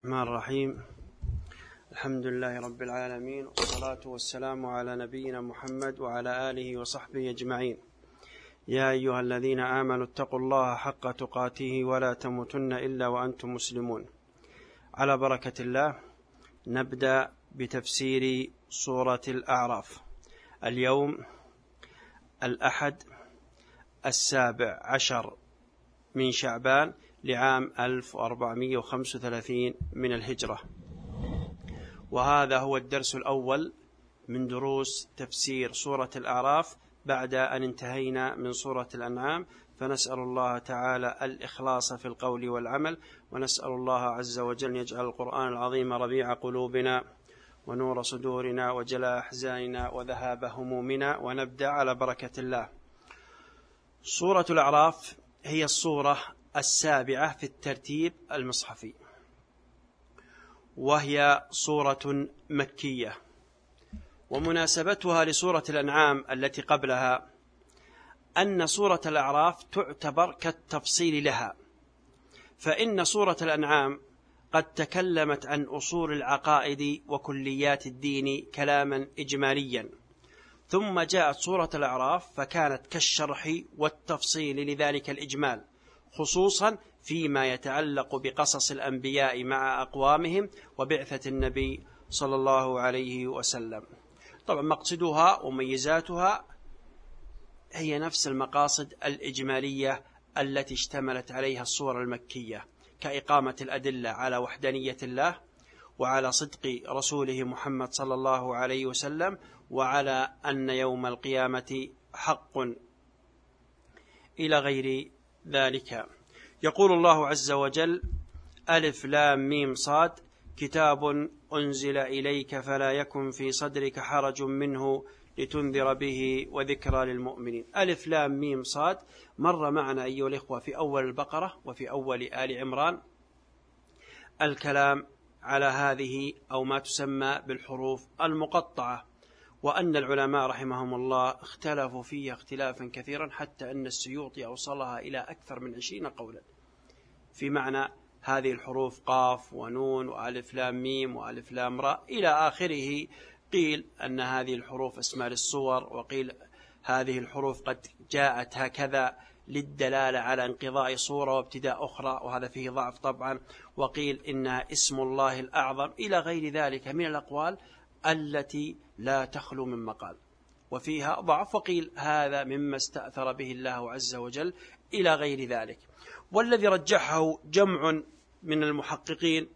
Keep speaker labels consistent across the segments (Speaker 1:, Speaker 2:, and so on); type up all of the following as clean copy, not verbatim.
Speaker 1: الرحمن الرحيم. الحمد لله رب العالمين، والصلاة والسلام على نبينا محمد وعلى آله وصحبه أجمعين. يا أيها الذين آمنوا اتقوا الله حق تقاته ولا تموتن إلا وأنتم مسلمون. على بركة الله نبدأ بتفسير سورة الأعراف. اليوم الأحد 17 من شعبان لعام 1435 من الهجرة، وهذا هو الدرس الأول من دروس تفسير سورة الأعراف بعد أن انتهينا من سورة الأنعام. فنسأل الله تعالى الإخلاص في القول والعمل، ونسأل الله عز وجل يجعل القرآن العظيم ربيع قلوبنا ونور صدورنا وجلاء أحزاننا وذهاب همومنا. ونبدأ على بركة الله. سورة الأعراف هي السورة 7 في الترتيب المصحفي، وهي سورة مكية، ومناسبتها لسورة الأنعام التي قبلها أن سورة الأعراف تعتبر كالتفصيل لها، فإن سورة الأنعام قد تكلمت عن أصول العقائد وكليات الدين كلاما إجماليا، ثم جاءت سورة الأعراف فكانت كالشرح والتفصيل لذلك الإجمال، خصوصا فيما يتعلق بقصص الأنبياء مع أقوامهم وبعثة النبي صلى الله عليه وسلم. طبعا مقصدها وميزاتها هي نفس المقاصد الإجمالية التي اشتملت عليها السورة المكية، كإقامة الأدلة على وحدانية الله، وعلى صدق رسوله محمد صلى الله عليه وسلم، وعلى أن يوم القيامة حق، إلى غير ذلك. يقول الله عز وجل: ألف لام ميم صاد كتاب أنزل إليك فلا يكن في صدرك حرج منه لتنذر به وذكرى للمؤمنين. ألف لام ميم صاد مر معنا أيها الإخوة في أول البقرة وفي أول آل عمران الكلام على هذه أو ما تسمى بالحروف المقطعة، وأن العلماء رحمهم الله اختلفوا فيها اختلافا كثيرا، حتى أن السيوطي أوصلها إلى أكثر من 20 قولا في معنى هذه الحروف قاف ونون وألف لام ميم وألف لام راء إلى آخره. قيل أن هذه الحروف اسماء للصور، وقيل هذه الحروف قد جاءت هكذا للدلالة على انقضاء صورة وابتداء أخرى، وهذا فيه ضعف طبعا، وقيل إنها اسم الله الأعظم، إلى غير ذلك من الأقوال التي لا تخلو من مقال وفيها ضعف، وقيل هذا مما استأثر به الله عز وجل، إلى غير ذلك. والذي رجحه جمع من المحققين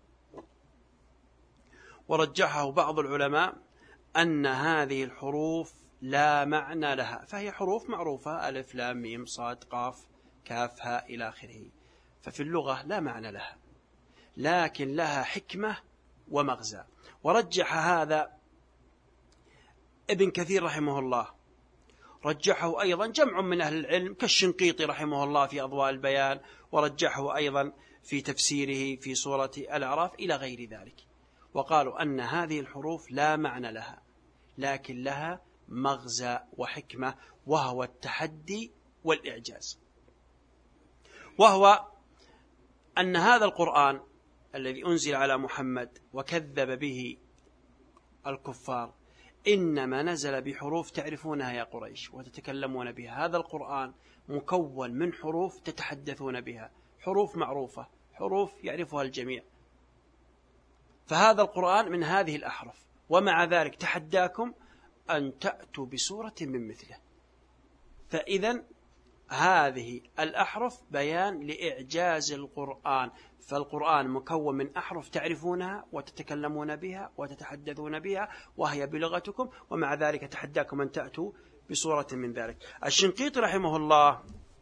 Speaker 1: ورجحه بعض العلماء أن هذه الحروف لا معنى لها، فهي حروف معروفة: ألف لام ميم صاد قاف كاف هاء إلى آخره، ففي اللغة لا معنى لها، لكن لها حكمة ومغزى. ورجح هذا ابن كثير رحمه الله، رجحه أيضا جمع من أهل العلم كالشنقيطي رحمه الله في أضواء البيان، ورجحه أيضا في تفسيره في سورة الأعراف إلى غير ذلك، وقالوا أن هذه الحروف لا معنى لها، لكن لها مغزى وحكمة، وهو التحدي والإعجاز، وهو أن هذا القرآن الذي أنزل على محمد وكذب به الكفار إنما نزل بحروف تعرفونها يا قريش وتتكلمون بها. هذا القرآن مكون من حروف تتحدثون بها، حروف معروفة، حروف يعرفها الجميع، فهذا القرآن من هذه الأحرف، ومع ذلك تحداكم أن تأتوا بسورة من مثله. فإذا هذه الأحرف بيان لإعجاز القرآن، فالقرآن مكون من أحرف تعرفونها وتتكلمون بها وتتحدثون بها وهي بلغتكم، ومع ذلك تحداكم أن تأتوا بصورة من ذلك. الشنقيطي رحمه الله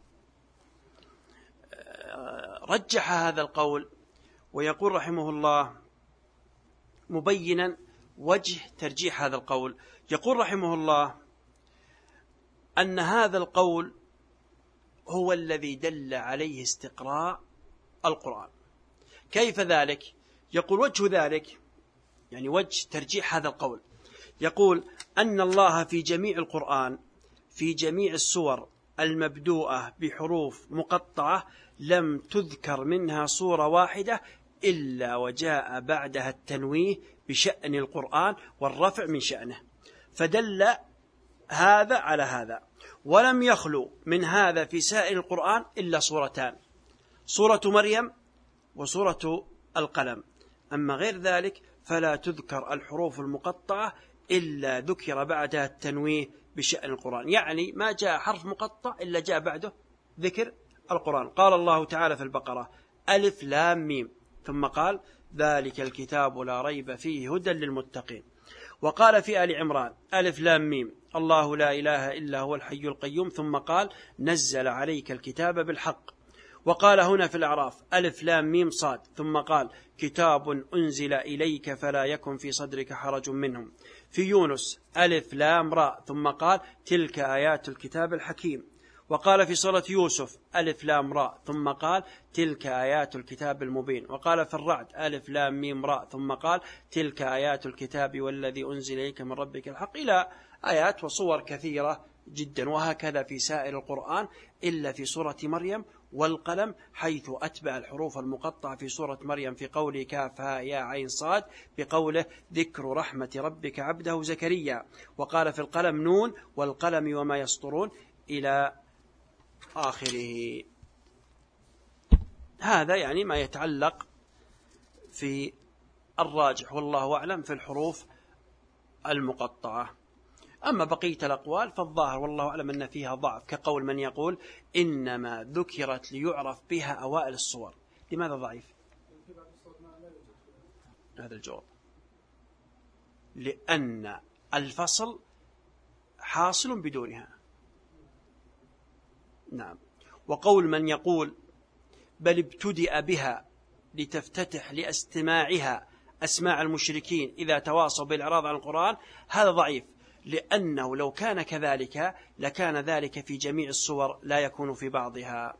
Speaker 1: رجح هذا القول، ويقول رحمه الله مبينا وجه ترجيح هذا القول، يقول رحمه الله أن هذا القول هو الذي دل عليه استقراء القرآن. كيف ذلك؟ يقول وجه ذلك، يعني وجه ترجيح هذا القول، يقول أن الله في جميع القرآن في جميع السور المبدوءة بحروف مقطعة لم تذكر منها صورة واحدة إلا وجاء بعدها التنويه بشأن القرآن والرفع من شأنه، فدل هذا على هذا. ولم يخلو من هذا في سائر القرآن إلا صورتان، سورة مريم وسورة القلم. أما غير ذلك فلا تذكر الحروف المقطعة إلا ذكر بعدها التنويه بشأن القرآن، يعني ما جاء حرف مقطع إلا جاء بعده ذكر القرآن. قال الله تعالى في البقرة: ألف لام ميم، ثم قال: ذلك الكتاب لا ريب فيه هدى للمتقين. وقال في آل عمران: ألف لام ميم، الله لا إله إلا هو الحي القيوم، ثم قال: نزل عليك الكتاب بالحق. وقال هنا في الأعراف: ألف لام ميم صاد، ثم قال: كتاب أنزل إليك فلا يكن في صدرك حرج منهم. في يونس: ألف لام راء، ثم قال: تلك آيات الكتاب الحكيم. وقال في سورة يوسف: ألف لام راء، ثم قال: تلك آيات الكتاب المبين. وقال في الرعد: ألف لام ميم راء، ثم قال: تلك آيات الكتاب والذي أنزل إليك من ربك الحق، إلى آيات وصور كثيرة جدا. وهكذا في سائر القرآن إلا في سورة مريم والقلم، حيث أتبع الحروف المقطعة في سورة مريم في قوله كاف ها يا عين صاد بقوله ذكر رحمة ربك عبده زكريا. وقال في القلم نون والقلم وما يسطرون إلى آخره. هذا يعني ما يتعلق في الراجح والله أعلم في الحروف المقطعة. أما بقية الأقوال فالظاهر والله أعلم أن فيها ضعف، كقول من يقول إنما ذكرت ليعرف بها أوائل الصور. لماذا ضعيف؟ هذا الجواب: لأن الفصل حاصل بدونها. نعم. وقول من يقول بل ابتدأ بها لتفتتح لاستماعها أسماع المشركين إذا تواصوا بالإعراض عن القرآن، هذا ضعيف، لأنه لو كان كذلك لكان ذلك في جميع الصور لا يكون في بعضها.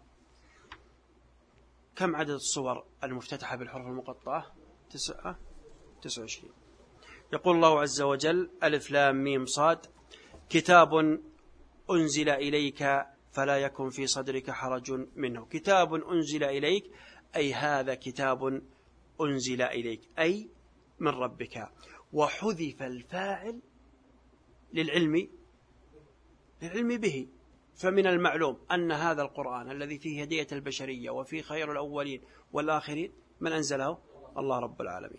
Speaker 1: كم عدد الصور المفتتحة بالحروف المقطعة؟ 29. يقول الله عز وجل: ألف لام ميم صاد، كتاب أنزل إليك فلا يكن في صدرك حرج منه. كتاب أنزل إليك أي هذا كتاب أنزل إليك أي من ربك، وحذف الفاعل للعلم به. فمن المعلوم أن هذا القرآن الذي فيه هدية البشرية وفيه خير الأولين والآخرين من أنزله؟ الله رب العالمين.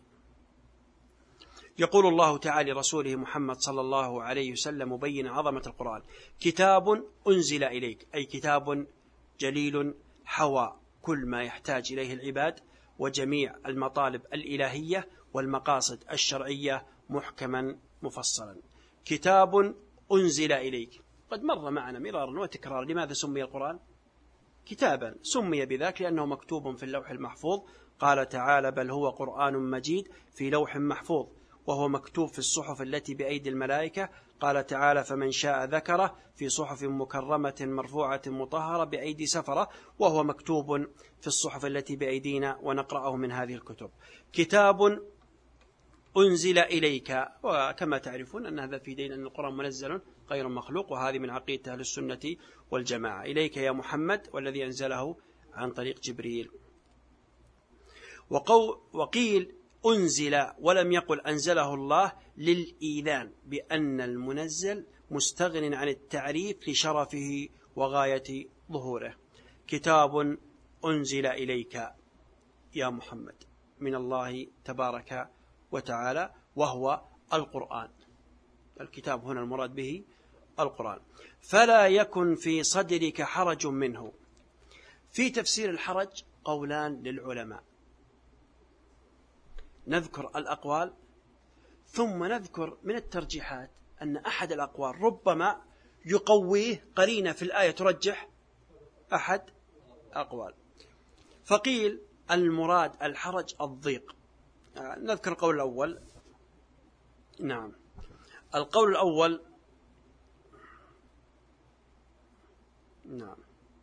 Speaker 1: يقول الله تعالى لرسوله محمد صلى الله عليه وسلم مبين عظمة القرآن: كتاب أنزل إليك أي كتاب جليل حوى كل ما يحتاج إليه العباد وجميع المطالب الإلهية والمقاصد الشرعية محكما مفصلا. كتاب أنزل إليك قد مر معنا مرارا وتكرارا. لماذا سمي القرآن كتابا؟ سمي بذاك لأنه مكتوب في اللوح المحفوظ. قال تعالى: بل هو قرآن مجيد في لوح محفوظ، وهو مكتوب في الصحف التي بأيدي الملائكة. قال تعالى: فمن شاء ذكره في صحف مكرمة مرفوعة مطهرة بأيدي سفرة، وهو مكتوب في الصحف التي بأيدينا ونقرأه من هذه الكتب. كتاب أنزل إليك، وكما تعرفون أن هذا في دين أن القرآن منزل غير مخلوق، وهذه من عقيدة أهل السنة والجماعة. إليك يا محمد، والذي أنزله عن طريق جبريل. وقيل أنزل ولم يقل أنزله الله للإيذان بأن المنزل مستغن عن التعريف لشرفه وغاية ظهوره. كتاب أنزل إليك يا محمد من الله تبارك وتعالى، وهو القرآن. الكتاب هنا المراد به القرآن. فلا يكن في صدرك حرج منه. في تفسير الحرج قولان للعلماء، نذكر الأقوال ثم نذكر من الترجيحات أن أحد الأقوال ربما يقويه قرينة في الآية ترجح أحد أقوال. فقيل المراد الحرج الضيق. نذكر القول الأول. نعم، القول الأول نعم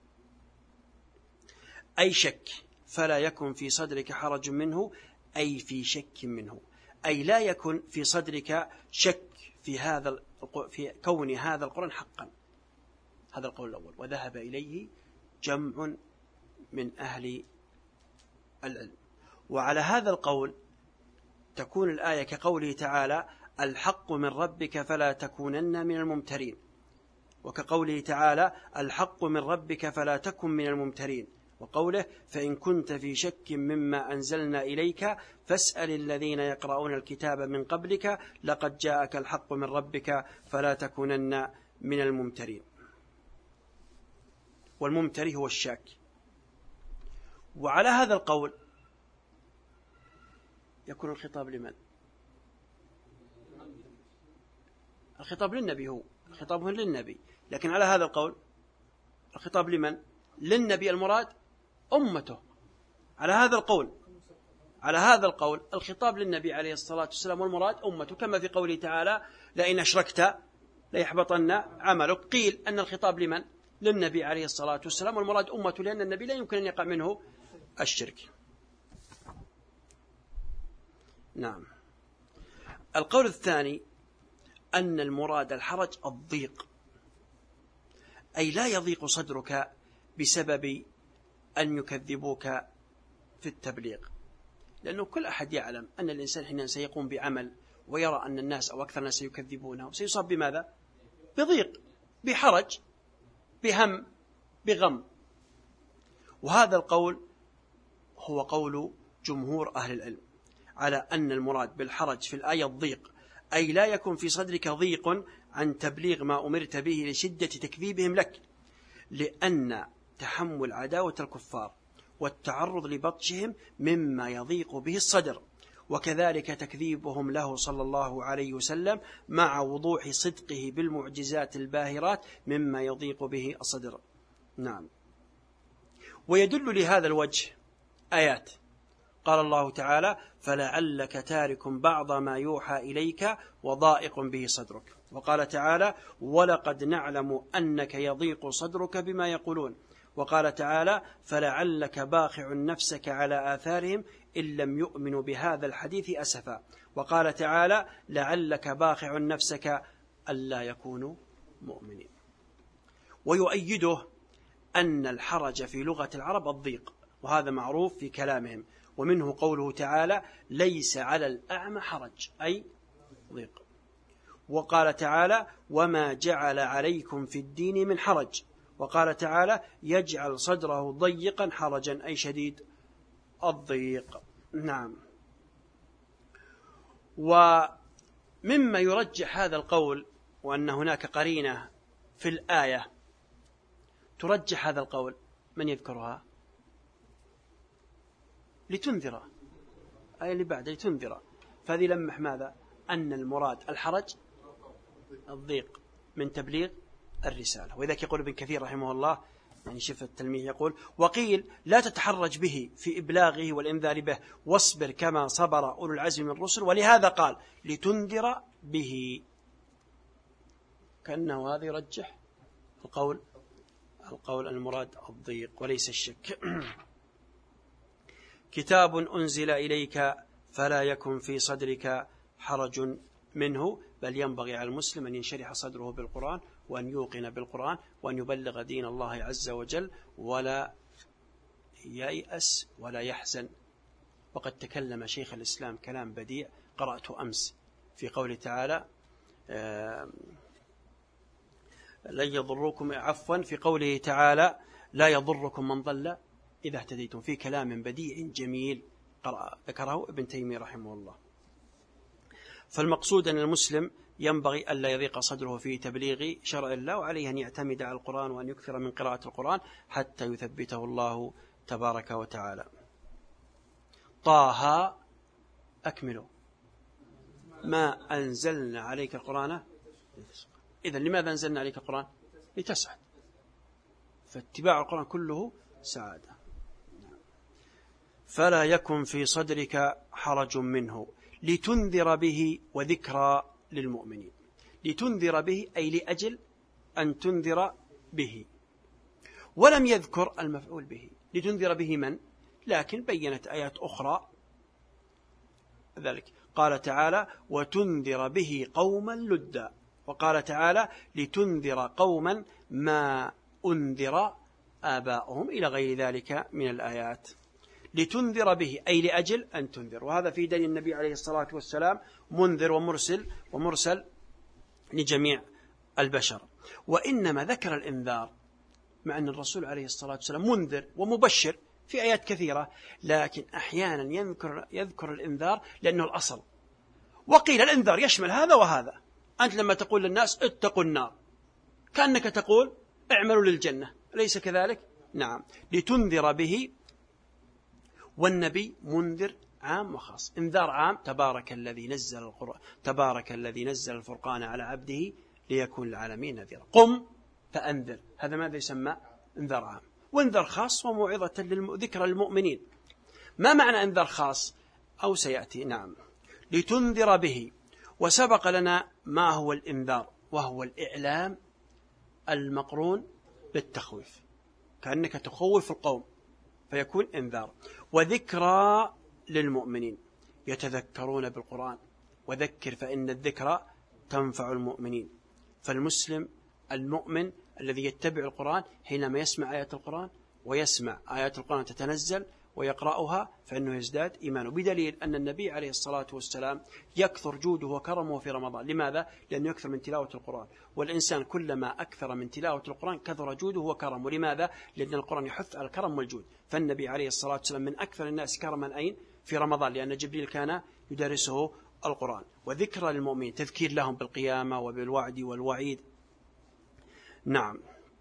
Speaker 1: أي شك. فلا يكن في صدرك حرج منه أي في شك منه، أي لا يكن في صدرك شك في كون هذا القرآن حقا. هذا القول الأول، وذهب إليه جمع من أهل العلم. وعلى هذا القول تكون الآية كقوله تعالى الحق من ربك فلا تكونن من الممترين، وكقوله تعالى الحق من ربك فلا تكن من الممترين، وقوله فإن كنت في شك مما أنزلنا إليك فاسأل الذين يقرؤون الكتاب من قبلك لقد جاءك الحق من ربك فلا تكونن من الممترين. والممتري هو الشاك. وعلى هذا القول يكون الخطاب لمن؟ الخطاب للنبي، هو الخطاب للنبي، لكن على هذا القول الخطاب لمن؟ للنبي، المراد أمته. على هذا القول الخطاب للنبي عليه الصلاة والسلام والمراد أمته، كما في قوله تعالى لئن أشركت ليحبطن عملك. قيل أن الخطاب لمن؟ للنبي عليه الصلاة والسلام والمراد أمته، لأن النبي لا يمكن أن يقع منه الشرك. نعم. القول الثاني أن المراد الحرج الضيق، أي لا يضيق صدرك بسبب أن يكذبوك في التبليغ، لأنه كل أحد يعلم أن الإنسان حين سيقوم بعمل ويرى أن الناس أو أكثر الناس يكذبونه سيصاب بماذا؟ بضيق، بحرج، بهم، بغم. وهذا القول هو قول جمهور أهل العلم على أن المراد بالحرج في الآية الضيق، أي لا يكون في صدرك ضيق عن تبليغ ما أمرت به لشدة تكذيبهم لك، لأن تحمل عداوة الكفار والتعرض لبطشهم مما يضيق به الصدر، وكذلك تكذيبهم له صلى الله عليه وسلم مع وضوح صدقه بالمعجزات الباهرات مما يضيق به الصدر. نعم. ويدل لهذا الوجه آيات، قال الله تعالى فلعلك تارك بعض ما يوحى إليك وضائق به صدرك، وقال تعالى ولقد نعلم أنك يضيق صدرك بما يقولون، وقال تعالى فلعلك باخع نفسك على آثارهم إن لم يؤمنوا بهذا الحديث أسفا، وقال تعالى لعلك باخع نفسك ألا يكونوا مؤمنين. ويؤيده أن الحرج في لغة العرب الضيق، وهذا معروف في كلامهم، ومنه قوله تعالى ليس على الأعمى حرج، أي ضيق. وقال تعالى وما جعل عليكم في الدين من حرج، وقال تعالى يجعل صدره ضيقا حرجا، أي شديد الضيق. نعم. ومما يرجح هذا القول وأن هناك قرينة في الآية ترجح هذا القول، من يذكرها؟ لتنذر، أي اللي بعد لتنذر، فهذه لمح ماذا؟ أن المراد الحرج الضيق من تبليغ الرسالة. وإذا يقول ابن كثير رحمه الله، يعني شوف التلميذ يقول وقيل لا تتحرج به في إبلاغه والإنذار به واصبر كما صبر أولو العزم من الرسل، ولهذا قال لتنذر به، كأنه هذا يرجح القول المراد الضيق وليس الشك. كتاب أنزل إليك فلا يكن في صدرك حرج منه، بل ينبغي على المسلم أن ينشرح صدره بالقرآن وأن يوقن بالقرآن وأن يبلغ دين الله عز وجل ولا ييأس ولا يحزن. وقد تكلم شيخ الإسلام كلام بديع قرأته أمس في قوله تعالى لن يضركم، عفوا في قوله تعالى لا يضركم من ضل إذا اهتديتم، في كلام بديع جميل ذكره ابن تيمية رحمه الله. فالمقصود أن المسلم ينبغي ألا يضيق صدره في تبليغ شرع الله، وعليه أن يعتمد على القرآن وأن يكثر من قراءة القرآن حتى يثبته الله تبارك وتعالى. طه أكملوا ما أنزلنا عليك القرآن. إذن لماذا أنزلنا عليك القرآن؟ لتسعد، فاتباع القرآن كله سعادة. فلا يكن في صدرك حرج منه لتنذر به وذكرى للمؤمنين. لتنذر به أي لأجل أن تنذر به، ولم يذكر المفعول به. لتنذر به من؟ لكن بينت آيات أخرى ذلك، قال تعالى وتنذر به قوما لدا، وقال تعالى لتنذر قوما ما أنذر آباؤهم، إلى غير ذلك من الآيات. لتنذر به أي لأجل أن تنذر. وهذا في دليل النبي عليه الصلاة والسلام منذر ومرسل لجميع البشر. وإنما ذكر الإنذار مع أن الرسول عليه الصلاة والسلام منذر ومبشر في آيات كثيرة، لكن أحيانا يذكر الإنذار لأنه الأصل. وقيل الإنذار يشمل هذا وهذا. أنت لما تقول للناس اتقوا النار كأنك تقول اعملوا للجنة، أليس كذلك؟ نعم. لتنذر به، والنبي منذر عام وخاص. انذار عام تبارك الذي نزل الفرقان على عبده ليكون للعالمين نذيرا. قم فأنذر، هذا ماذا يسمى؟ انذار عام. وانذار خاص وموعظة ذكرى للمؤمنين. ما معنى انذار خاص؟ أو سيأتي. نعم. لتنذر به. وسبق لنا ما هو الانذار، وهو الإعلام المقرون بالتخويف، كأنك تخوف القوم فيكون انذار. وذكرى للمؤمنين، يتذكرون بالقرآن، وذكر فإن الذكرى تنفع المؤمنين. فالمسلم المؤمن الذي يتبع القرآن حينما يسمع آيات القرآن ويسمع آيات القرآن تتنزل ويقرأها فإنه يزداد إيمانه، بدليل أن النبي عليه الصلاة والسلام يكثر جوده وكرمه في رمضان. لماذا؟ لأنه يكثر من تلاوة القرآن، والإنسان كلما أكثر من تلاوة القرآن كثر جوده وكرمه. لماذا؟ لأن القرآن يحث على الكرم والجود. فالنبي عليه الصلاة والسلام من أكثر الناس كرما أين؟ في رمضان، لأن جبريل كان يدرسه القرآن. وذكرى للمؤمنين، تذكير لهم بالقيامة وبالوعد والوعيد. نعم.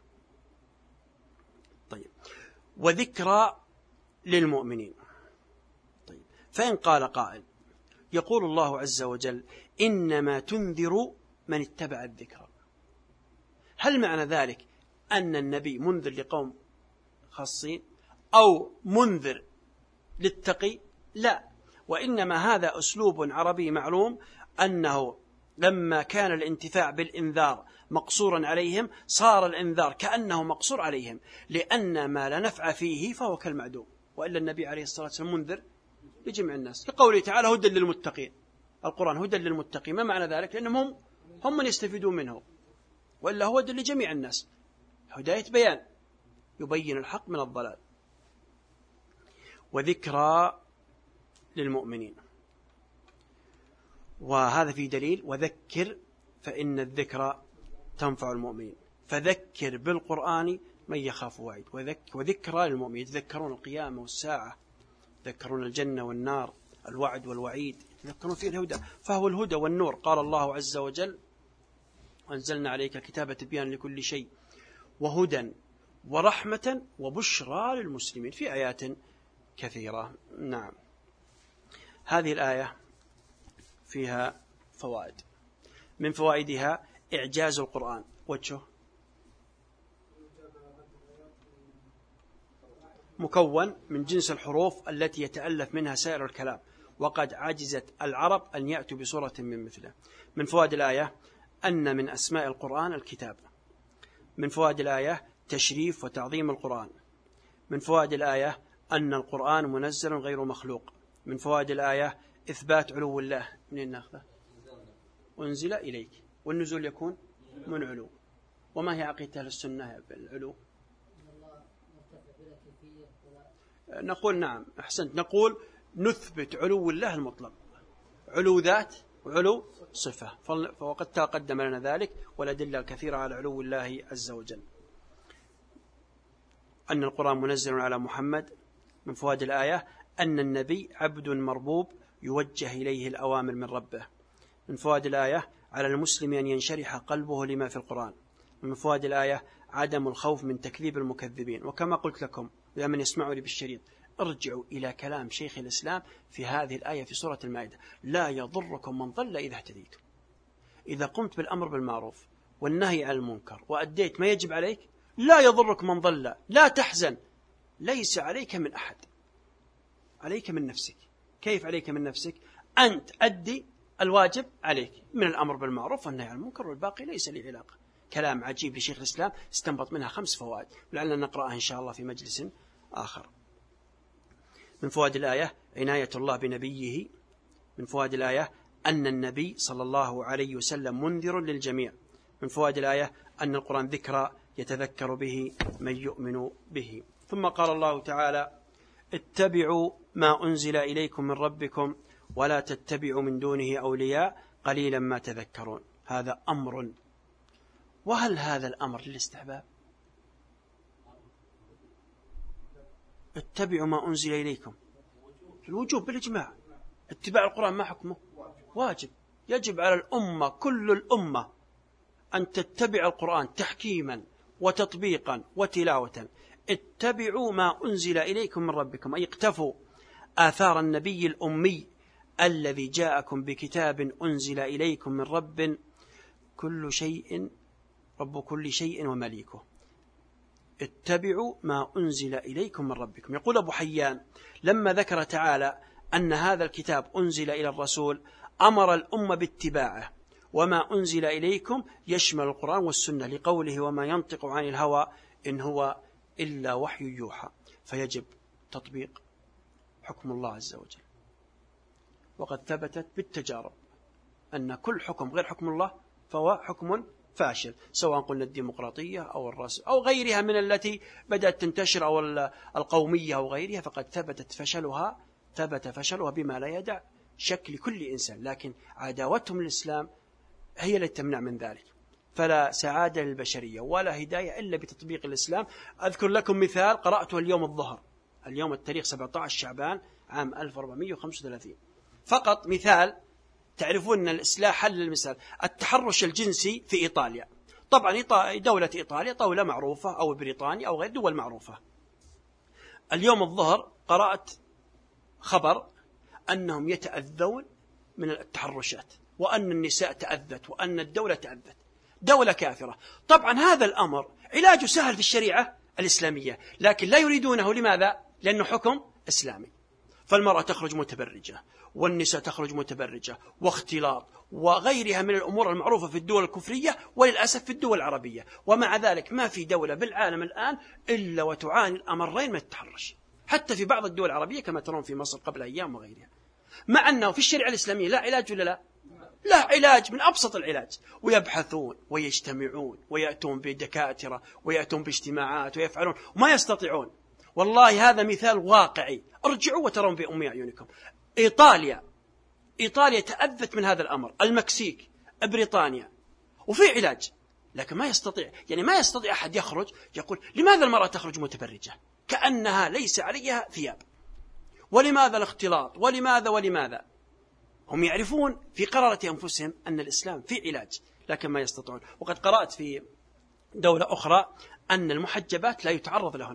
Speaker 1: طيب. وذكرى للمؤمنين. طيب. فإن قال قائل، يقول الله عز وجل إنما تنذر من اتبع الذكر، هل معنى ذلك أن النبي منذر لقوم خاصين أو منذر للتقي؟ لا، وإنما هذا أسلوب عربي معلوم، أنه لما كان الانتفاع بالإنذار مقصورا عليهم صار الإنذار كأنه مقصور عليهم، لأن ما لا نفع فيه فهو كالمعدوم. وإلا النبي عليه الصلاة والسلام منذر لجميع الناس، كقوله تعالى هدى للمتقين. القرآن هدى للمتقين، ما معنى ذلك؟ لأنهم هم من يستفيدون منه، وإلا هو هدى لجميع الناس، هداية بيان يبين الحق من الضلال. وذكرى للمؤمنين، وهذا في دليل وذكر فإن الذكرى تنفع المؤمنين. فذكر بالقرآن من يخاف وعيد. وذكرى للمؤمنين، يتذكرون القيامة والساعة، يتذكرون الجنة والنار، الوعد والوعيد، يتذكرون فيه الهدى، فهو الهدى والنور. قال الله عز وجل أنزلنا عليك الكتاب تبيانا لكل شيء وهدى ورحمة وبشرى للمسلمين، في آيات كثيرة. نعم. هذه الآية فيها فوائد، من فوائدها إعجاز القرآن. وجهه مكون من جنس الحروف التي يتألف منها سائر الكلام، وقد عجزت العرب أن يأتوا بصورة من مثله. من فوائد الآية أن من أسماء القرآن الكتاب. من فوائد الآية تشريف وتعظيم القرآن. من فوائد الآية أن القرآن منزل غير مخلوق. من فوائد الآية إثبات علو الله. منين ناخذه؟ أنزل إليك، والنزول يكون من علو. وما هي عقيدة أهل السنة بالعلو؟ نقول نعم، أحسنت، نقول نثبت علو الله المطلق، علو ذات وعلو صفة، فوقد تقدم لنا ذلك والأدلة الكثيرة على علو الله عز وجل. أن القرآن منزل على محمد. من فوائد الآية أن النبي عبد مربوب يوجه إليه الأوامر من ربه. من فوائد الآية على المسلم أن ينشرح قلبه لما في القرآن. من فوائد الآية عدم الخوف من تكذيب المكذبين. وكما قلت لكم يا من يسمعني بالشريط، ارجعوا إلى كلام شيخ الإسلام في هذه الآية في سورة المائدة: لا يضركم من ضل إذا اهتديتم. إذا قمت بالأمر بالمعروف والنهي عن المنكر وأديت ما يجب عليك لا يضرك من ضل، لا تحزن، ليس عليك من أحد، عليك من نفسك. كيف عليك من نفسك؟ أنت أدي الواجب عليك من الأمر بالمعروف والنهي عن المنكر، والباقي ليس لي علاقة. كلام عجيب لشيخ الإسلام استنبط منها 5 فوائد، لعلنا نقرأها إن شاء الله في مجلس آخر. من فوائد الآية عناية الله بنبيه. من فوائد الآية أن النبي صلى الله عليه وسلم منذر للجميع. من فوائد الآية أن القرآن ذكرى يتذكر به من يؤمن به. ثم قال الله تعالى: اتبعوا ما أنزل إليكم من ربكم ولا تتبعوا من دونه أولياء قليلا ما تذكرون. هذا أمر، وهل هذا الأمر للاستحباب؟ اتبعوا ما أنزل إليكم الوجوب بالإجماع. اتباع القرآن ما حكمه؟ واجب. يجب على الأمة، كل الأمة، أن تتبع القرآن تحكيما وتطبيقا وتلاوة. اتبعوا ما أنزل إليكم من ربكم، أي اقتفوا آثار النبي الأمي الذي جاءكم بكتاب أنزل إليكم من رب كل شيء، رب كل شيء ومليكه. اتبعوا ما أنزل إليكم من ربكم. يقول أبو حيان لما ذكر تعالى أن هذا الكتاب أنزل إلى الرسول أمر الأمة باتباعه، وما أنزل إليكم يشمل القرآن والسنة، لقوله وما ينطق عن الهوى إن هو إلا وحي يوحى. فيجب تطبيق حكم الله عز وجل، وقد ثبتت بالتجارب أن كل حكم غير حكم الله فهو حكم فاشل، سواء قلنا الديمقراطية أو الرأس أو غيرها من التي بدأت تنتشر، أو القومية أو غيرها، فقد ثبت فشلها بما لا يدع شك لكل إنسان. لكن عداوتهم للإسلام هي التي تمنع من ذلك. فلا سعادة للبشرية ولا هداية إلا بتطبيق الإسلام. أذكر لكم مثال قرأته اليوم الظهر، اليوم التاريخ 17 شعبان عام 1435، فقط مثال تعرفون أن الإصلاح حل المثال. التحرش الجنسي في إيطاليا. طبعا دولة إيطاليا دولة معروفة، أو بريطانيا أو غير دول معروفة. اليوم الظهر قرأت خبر أنهم يتأذون من التحرشات، وأن النساء تأذت، وأن الدولة تأذت، دولة كافرة. طبعا هذا الأمر علاجه سهل في الشريعة الإسلامية، لكن لا يريدونه. لماذا؟ لأنه حكم إسلامي. فالمرأة تخرج متبرجة، والنساء تخرج متبرجة، واختلاط، وغيرها من الأمور المعروفة في الدول الكفرية، وللأسف في الدول العربية. ومع ذلك ما في دولة بالعالم الآن إلا وتعاني الأمرين من التحرش، حتى في بعض الدول العربية كما ترون في مصر قبل أيام وغيرها. مع أنه في الشريعة الإسلامية لا علاج ولا لا علاج من أبسط العلاج، ويبحثون ويجتمعون ويأتون بدكاترة ويأتون باجتماعات ويفعلون وما يستطيعون. والله هذا مثال واقعي، ارجعوا وترون بأم أعينكم. إيطاليا تأذت من هذا الأمر، المكسيك، بريطانيا، وفي علاج، لكن ما يستطيع أحد يخرج يقول لماذا المرأة تخرج متبرجة كأنها ليس عليها ثياب، ولماذا الاختلاط، ولماذا. هم يعرفون في قرارة أنفسهم أن الإسلام في علاج، لكن ما يستطيعون. وقد قرأت في دولة أخرى أن المحجبات لا يتعرض لهن،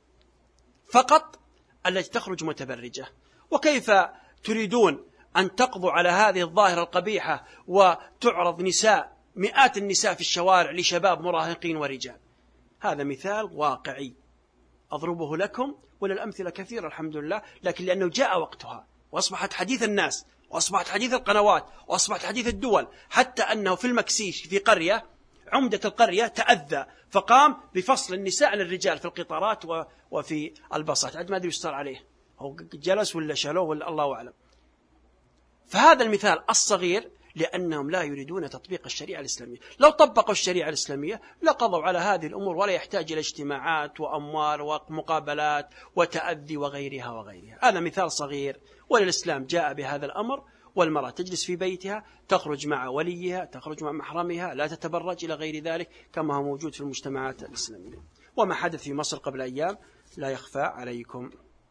Speaker 1: فقط التي تخرج متبرجة. وكيف تريدون أن تقضوا على هذه الظاهرة القبيحة وتعرض مئات النساء في الشوارع لشباب مراهقين ورجال؟ هذا مثال واقعي أضربه لكم، وللأمثلة كثيرة الحمد لله، لكن لأنه جاء وقتها وأصبحت حديث الناس، وأصبحت حديث القنوات، وأصبحت حديث الدول، حتى أنه في المكسيك في قرية عمدة القرية تأذى، فقام بفصل النساء عن الرجال في القطارات وفي الباصات. عاد ما أدري وش صار عليه، أو جلس ولا شالوه ولا الله أعلم. فهذا المثال الصغير لأنهم لا يريدون تطبيق الشريعة الإسلامية. لو طبقوا الشريعة الإسلامية لقضوا على هذه الأمور، ولا يحتاج إلى اجتماعات وأموال ومقابلات وتأذي وغيرها. هذا مثال صغير، وللإسلام جاء بهذا الأمر. والمرأة تجلس في بيتها، تخرج مع وليها، تخرج مع محرمها، لا تتبرج إلى غير ذلك، كما هو موجود في المجتمعات الإسلامية. وما حدث في مصر قبل أيام لا يخفى عليكم.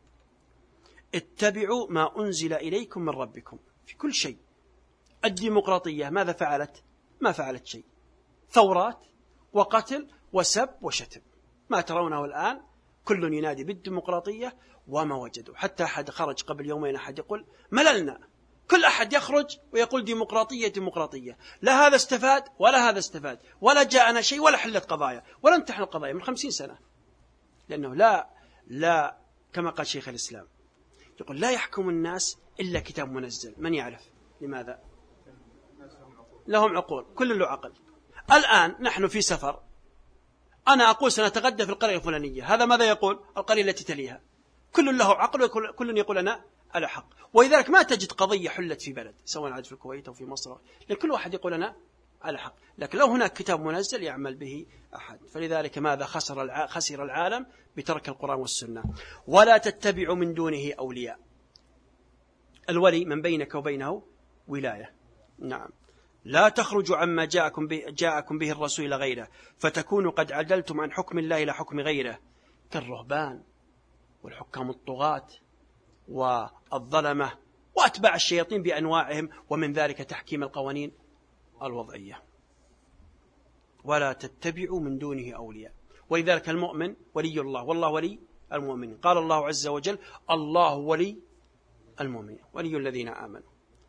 Speaker 1: اتبعوا ما أنزل إليكم من ربكم في كل شيء. الديمقراطية ماذا فعلت؟ ما فعلت شيء. ثورات وقتل وسب وشتم، ما ترونه الآن. كل ينادي بالديمقراطية وما وجدوا. حتى أحد خرج قبل يومين، أحد يقول مللنا، كل أحد يخرج ويقول ديمقراطية. لا هذا استفاد ولا هذا استفاد، ولا جاءنا شيء، ولا حلت قضايا، ولا انتحل القضايا من 50 سنة. لأنه لا كما قال شيخ الإسلام، يقول لا يحكم الناس إلا كتاب منزل. من يعرف لماذا؟ لهم عقول، كل له عقل. الآن نحن في سفر، أنا أقول سنتغدى في القرية الفلانية، هذا ماذا يقول؟ القرية التي تليها. كل له عقل، وكل يقول أنا على حق. ولذلك ما تجد قضية حلت في بلد، سواء عاد في الكويت أو في مصر، لأن كل واحد يقول أنا على حق. لكن لو هناك كتاب منزل يعمل به أحد. فلذلك ماذا خسر العالم بترك القرآن والسنة. ولا تتبعوا من دونه أولياء. الولي من بينك وبينه ولاية. نعم. لا تخرجوا عما جاءكم به الرسول إلى غيره فتكونوا قد عدلتم عن حكم الله إلى حكم غيره، كالرهبان والحكام الطغاة والظلمة وأتباع الشياطين بأنواعهم، ومن ذلك تحكيم القوانين الوضعية. ولا تتبعوا من دونه أولياء. ولذلك المؤمن ولي الله، والله ولي المؤمنين. قال الله عز وجل: الله ولي المؤمنين، ولي الذين آمنوا.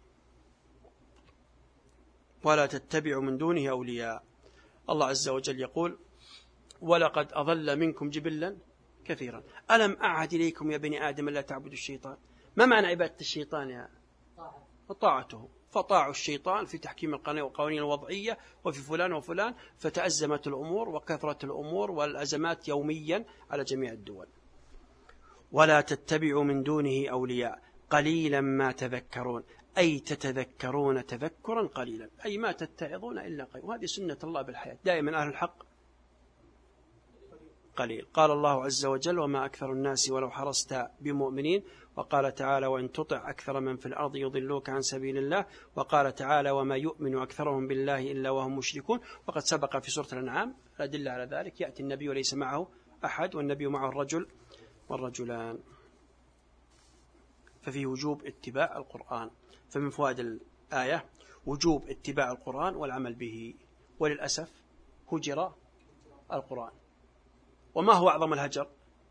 Speaker 1: ولا تتبعوا من دونه أولياء. الله عز وجل يقول: ولقد أضل منكم جبلا كثيرا ألم أعهد إليكم يا بني آدم لا تعبدوا الشيطان. ما معنى عبادة الشيطان يا طاعته؟ فطاعوا الشيطان في تحكيم القوانين الوضعية وفي فلان وفلان، فتأزمت الأمور وكثرت الأمور والأزمات يوميا على جميع الدول. ولا تتبعوا من دونه أولياء قليلا ما تذكرون، أي تتذكرون تذكرا قليلا، أي ما تتعظون إلا قليلا. وهذه سنة الله بالحياة، دائما أهل الحق قليل. قال الله عز وجل: وما أكثر الناس ولو حرصت بمؤمنين. وقال تعالى: وإن تطع أكثر من في الأرض يضلوك عن سبيل الله. وقال تعالى: وما يؤمن أكثرهم بالله إلا وهم مشركون. وقد سبق في سورة الأنعام الأدلة على ذلك. يأتي النبي وليس معه أحد، والنبي معه الرجل والرجلان. ففي وجوب اتباع القرآن. فمن فوائد الآية وجوب اتباع القرآن والعمل به. وللأسف هجر القرآن. وما هو أعظم الهجر؟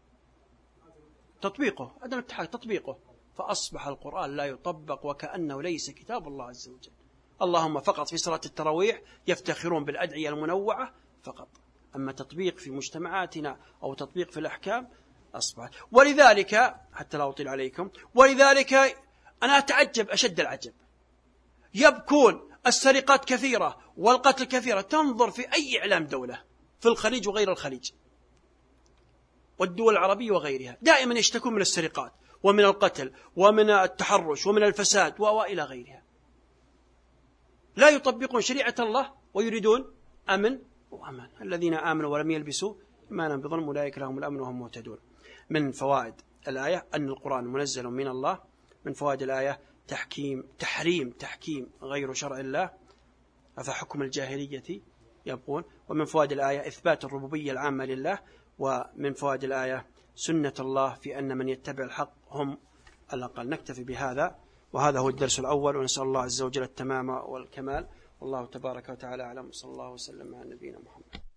Speaker 1: تطبيقه، عدم الاتحاد، تطبيقه. فأصبح القرآن لا يطبق وكأنه ليس كتاب الله عز وجل. اللهم فقط في صلاة التراويح يفتخرون بالأدعية المنوعة فقط، أما تطبيق في مجتمعاتنا أو تطبيق في الأحكام أصبح. ولذلك حتى لا أطيل عليكم، ولذلك أنا أتعجب أشد العجب، يبكون السرقات كثيرة والقتل كثيرة. تنظر في أي إعلام دولة في الخليج وغير الخليج والدول العربية وغيرها، دائما يشتكون من السرقات ومن القتل ومن التحرش ومن الفساد وإلى غيرها. لا يطبقون شريعة الله ويريدون أمن وأمان. الذين آمنوا ولم يلبسوا إيمانهم بظلم أولئك لهم الأمن وهم مهتدون. من فوائد الآية أن القرآن منزل من الله. من فوائد الآية تحريم غير شرع الله، أفحكم الجاهلية يبغون. ومن فوائد الآية إثبات الربوبية العامة لله. ومن فوائد الآية سنة الله في أن من يتبع الحق هم الأقل. نكتفي بهذا، وهذا هو الدرس الأول، ونسأل الله عز وجل التمام والكمال. والله تبارك وتعالى أعلم. صلى الله وسلم على نبينا محمد.